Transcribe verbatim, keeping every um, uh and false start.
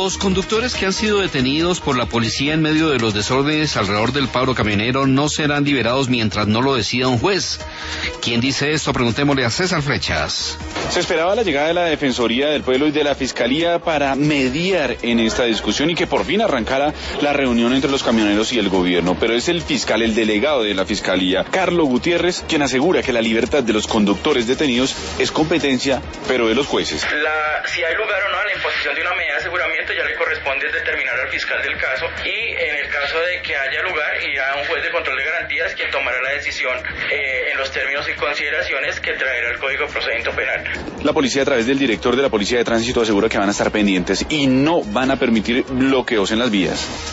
Los conductores que han sido detenidos por la policía en medio de los desórdenes alrededor del paro camionero no serán liberados mientras no lo decida un juez. ¿Quién dice esto? Preguntémosle a César Flechas. Se esperaba la llegada de la Defensoría del Pueblo y de la Fiscalía para mediar en esta discusión y que por fin arrancara la reunión entre los camioneros y el gobierno, pero es el fiscal, el delegado de la Fiscalía, Carlos Gutiérrez, quien asegura que la libertad de los conductores detenidos es competencia, pero de los jueces. La, si hay lugar o no a la imposición de una medida de aseguramiento ya le corresponde determinar al fiscal del caso, y en el caso de que haya lugar irá a un juez de control de garantías quien tomará la decisión eh, en los términos y consideraciones que traerá el Código de Procedimiento Penal. La policía, a través del director de la Policía de Tránsito, asegura que van a estar pendientes y no van a permitir bloqueos en las vías.